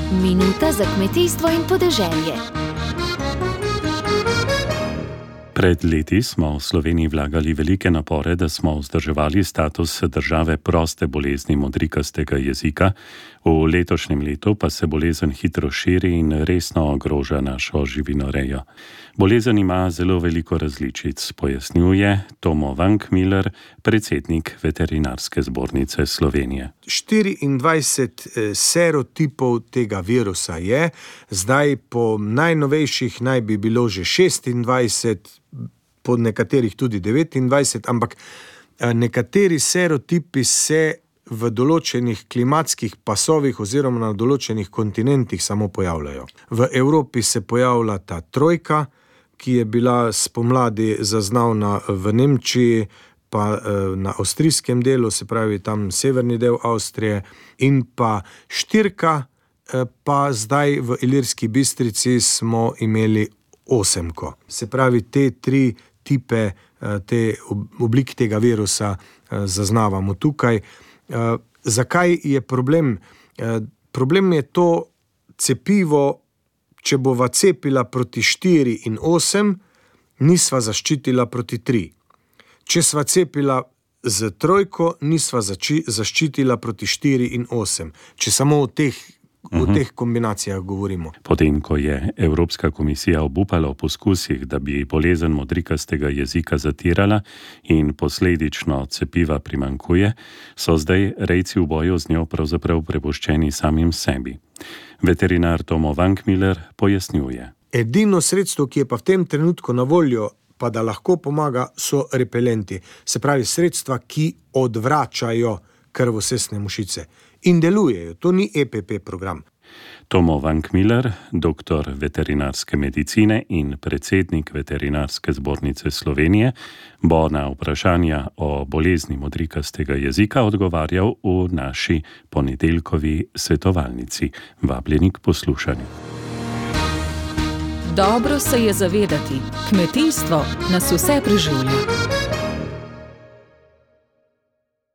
Minuta za kmetijstvo in podeželje. Pred leti smo v Sloveniji vlagali velike napore, da smo vzdrževali status države proste bolezni modrikastega jezika. V letošnjem letu pa se bolezen hitro širi in resno ogroža našo živinorejo. Bolezen ima zelo veliko različic, pojasnjuje Tomo Vankmiller, predsednik Veterinarske zbornice Slovenije. 24 serotipov tega virusa je, zdaj po najnovejših naj bi bilo že 26, po nekaterih tudi 29, ampak nekateri serotipi se v določenih klimatskih pasovih oziroma na določenih kontinentih samo pojavljajo. V Evropi se pojavlja ta trojka, ki je bila spomladi zaznavna v Nemčiji, pa na avstrijskem delu, se pravi tam severni del Avstrije, in pa štirka, pa zdaj v Ilirski Bistrici smo imeli 8. Se pravi, te 3 tipe, te oblike tega virusa zaznavamo tukaj. Zakaj je problem? Problem je to cepivo, če bova cepila proti 4 in 8, nisva zaščitila proti 3. Če sva cepila z trojko, nisva zaščitila proti 4 in 8. Če samo o teh kombinacijah govorimo. Potem, ko je Evropska komisija obupala o poskusih, da bi bolezen modrikastega jezika zatirala in posledično cepiva primanjkuje, so zdaj rejci v boju z njo pravzaprav prepuščeni samim sebi. Veterinar Tomo Vankmiller pojasnjuje. Edino sredstvo, ki je pa v tem trenutku na voljo, pa da lahko pomaga, so repelenti. Se pravi, sredstva, ki odvračajo krvosesne mušice. In delujejo, to ni EPP program. Tomo Vankmiller, doktor veterinarske medicine in predsednik Veterinarske zbornice Slovenije, bo na vprašanja o bolezni modrikastega jezika odgovarjal v naši ponedeljkovi svetovalnici. Vabljeni k poslušanju. Dobro se je zavedati, kmetijstvo nas vse preživlja.